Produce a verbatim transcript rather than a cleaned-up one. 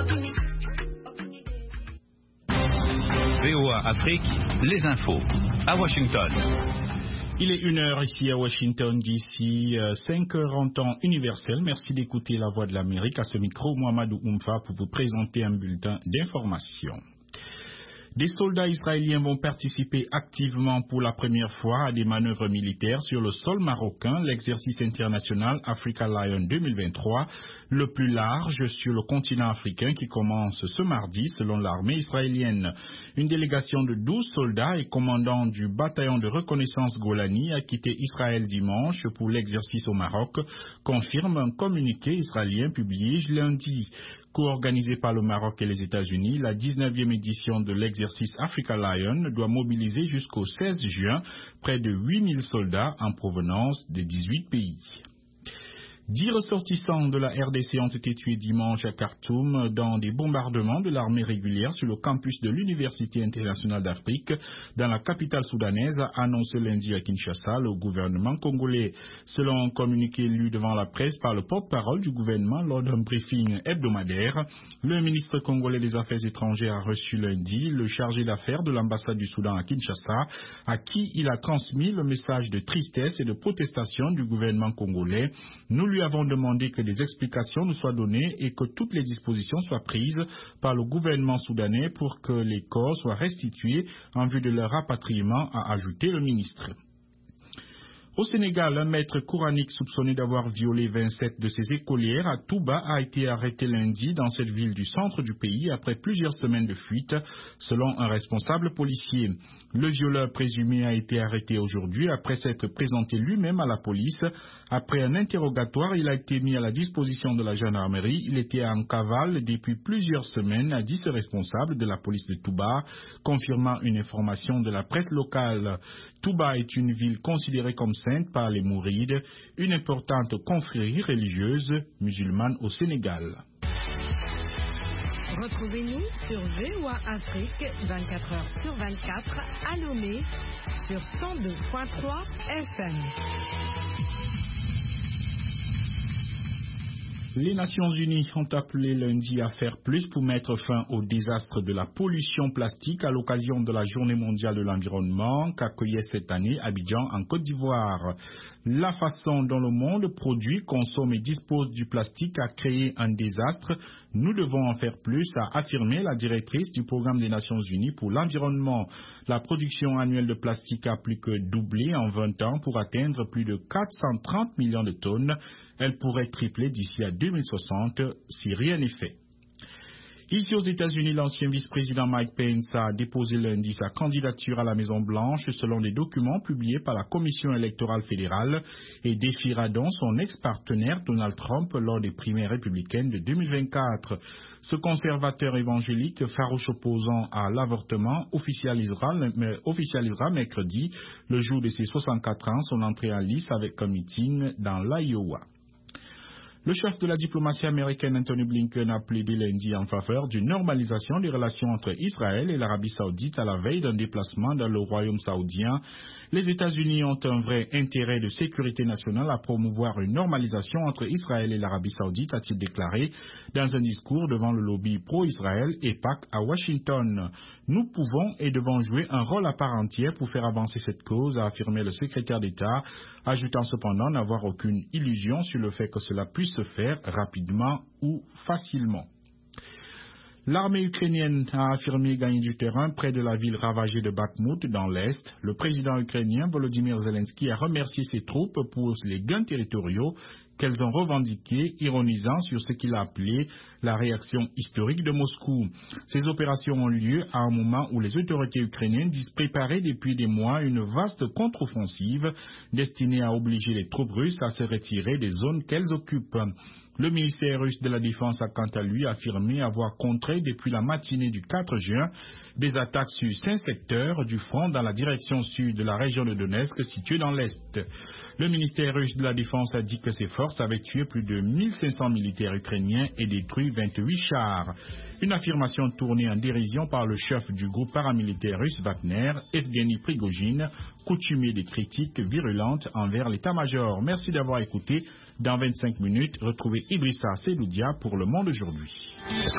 V O A Afrique, les infos, à Washington. Il est une heure ici à Washington, D C, cinq heures en temps universel. Merci d'écouter la Voix de l'Amérique. À ce micro, Mohamedou Oumfa pour vous présenter un bulletin d'information. Des soldats israéliens vont participer activement pour la première fois à des manœuvres militaires sur le sol marocain, l'exercice international Africa Lion deux mille vingt-trois, le plus large sur le continent africain qui commence ce mardi selon l'armée israélienne. Une délégation de douze soldats et commandants du bataillon de reconnaissance Golani a quitté Israël dimanche pour l'exercice au Maroc, confirme un communiqué israélien publié lundi. Co-organisée par le Maroc et les États-Unis, la dix-neuvième édition de l'exercice Africa Lion doit mobiliser jusqu'au seize juin près de huit mille soldats en provenance de dix-huit pays. Dix ressortissants de la R D C ont été tués dimanche à Khartoum dans des bombardements de l'armée régulière sur le campus de l'Université internationale d'Afrique dans la capitale soudanaise, a annoncé lundi à Kinshasa le gouvernement congolais. Selon un communiqué lu devant la presse par le porte-parole du gouvernement lors d'un briefing hebdomadaire, le ministre congolais des Affaires étrangères a reçu lundi le chargé d'affaires de l'ambassade du Soudan à Kinshasa, à qui il a transmis le message de tristesse et de protestation du gouvernement congolais. Nous lui avons demandé que des explications nous soient données et que toutes les dispositions soient prises par le gouvernement soudanais pour que les corps soient restitués en vue de leur rapatriement, a ajouté le ministre. Au Sénégal, un maître coranique soupçonné d'avoir violé vingt-sept de ses écolières à Touba a été arrêté lundi dans cette ville du centre du pays après plusieurs semaines de fuite, selon un responsable policier. Le violeur présumé a été arrêté aujourd'hui après s'être présenté lui-même à la police. Après un interrogatoire, il a été mis à la disposition de la gendarmerie. Il était en cavale depuis plusieurs semaines, a dit ce responsable de la police de Touba, confirmant une information de la presse locale. Touba est une ville considérée comme sainte par les Mourides, une importante confrérie religieuse musulmane au Sénégal. Retrouvez-nous sur V O A Afrique vingt-quatre heures sur vingt-quatre à Lomé sur cent deux point trois F M. Les Nations Unies ont appelé lundi à faire plus pour mettre fin au désastre de la pollution plastique à l'occasion de la Journée mondiale de l'environnement qu'accueillait cette année Abidjan en Côte d'Ivoire. La façon dont le monde produit, consomme et dispose du plastique a créé un désastre. Nous devons en faire plus, a affirmé la directrice du programme des Nations Unies pour l'environnement. La production annuelle de plastique a plus que doublé en vingt ans pour atteindre plus de quatre cent trente millions de tonnes. Elle pourrait tripler d'ici à deux mille soixante si rien n'est fait. Ici aux États-Unis, l'ancien vice-président Mike Pence a déposé lundi sa candidature à la Maison-Blanche selon des documents publiés par la Commission électorale fédérale et défiera donc son ex-partenaire Donald Trump lors des primaires républicaines de deux mille vingt-quatre. Ce conservateur évangélique, farouche opposant à l'avortement, officialisera, officialisera mercredi, le jour de ses soixante-quatre ans, son entrée en lice avec un meeting dans l'Iowa. Le chef de la diplomatie américaine Anthony Blinken a plaidé lundi en faveur d'une normalisation des relations entre Israël et l'Arabie saoudite à la veille d'un déplacement dans le royaume saoudien. Les États-Unis ont un vrai intérêt de sécurité nationale à promouvoir une normalisation entre Israël et l'Arabie saoudite, a-t-il déclaré dans un discours devant le lobby pro-Israël E P A C à Washington. Nous pouvons et devons jouer un rôle à part entière pour faire avancer cette cause, a affirmé le secrétaire d'État, ajoutant cependant n'avoir aucune illusion sur le fait que cela puisse se faire rapidement ou facilement. L'armée ukrainienne a affirmé gagner du terrain près de la ville ravagée de Bakhmut dans l'Est. Le président ukrainien Volodymyr Zelensky a remercié ses troupes pour les gains territoriaux qu'elles ont revendiqués, ironisant sur ce qu'il a appelé la réaction historique de Moscou. Ces opérations ont lieu à un moment où les autorités ukrainiennes disent préparer depuis des mois une vaste contre-offensive destinée à obliger les troupes russes à se retirer des zones qu'elles occupent. Le ministère russe de la Défense a quant à lui affirmé avoir contré depuis la matinée du quatre juin des attaques sur cinq secteurs du front dans la direction sud de la région de Donetsk située dans l'Est. Le ministère russe de la Défense a dit que ses forces avaient tué plus de mille cinq cents militaires ukrainiens et détruit vingt-huit chars. Une affirmation tournée en dérision par le chef du groupe paramilitaire russe Wagner, Evgeny Prigojine, coutumier des critiques virulentes envers l'état-major. Merci d'avoir écouté. Dans vingt-cinq minutes, retrouvez Idrissa Seloudia pour Le Monde aujourd'hui.